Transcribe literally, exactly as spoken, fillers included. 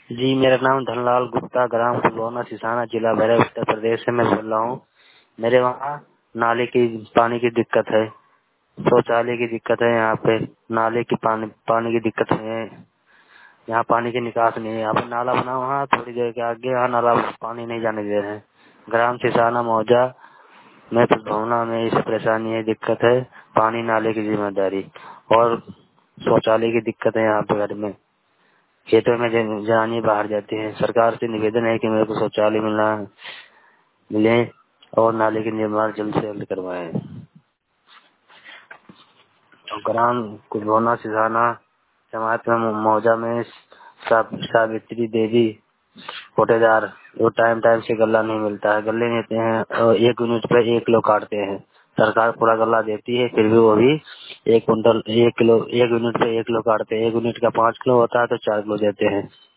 जी, मेरा नाम धनलाल गुप्ता, ग्राम फुलौना, सिसाना, जिला भैरव, उत्तर प्रदेश से मैं बोल रहा हूँ। मेरे वहाँ नाले की पानी की दिक्कत है, शौचालय की दिक्कत है, यहाँ पे नाले की पानी पानी की दिक्कत है। यहाँ पानी की निकास नहीं है। यहाँ पे नाला बना हुआ है, थोड़ी देर के आगे यहाँ नाला पानी नहीं जाने दे रहे हैं। ग्राम सिसाना मौजा में फुलौना में इस परेशानी है, दिक्कत है, पानी नाले की जिम्मेदारी और शौचालय की दिक्कत है। यहाँ पे घर में खेतों में जनानी बाहर जाती है। सरकार से निवेदन है कि मेरे को शौचालय मिलना मिले और नाले के निर्माण जल्द से जल्द करवाएं। तो ग्राम कुलभोना सिधाना जमात में मौजा में सा, सावित्री देवी कोटेदार, वो टाइम टाइम से गला नहीं मिलता है, गले देते हैं और एक यूनिट पे एक किलो काटते हैं। सरकार पूरा गला देती है, फिर भी वो भी एक कुंटल एक किलो एक यूनिट पे एक किलो काटते हैं। एक यूनिट का पाँच किलो होता है तो चार किलो देते हैं।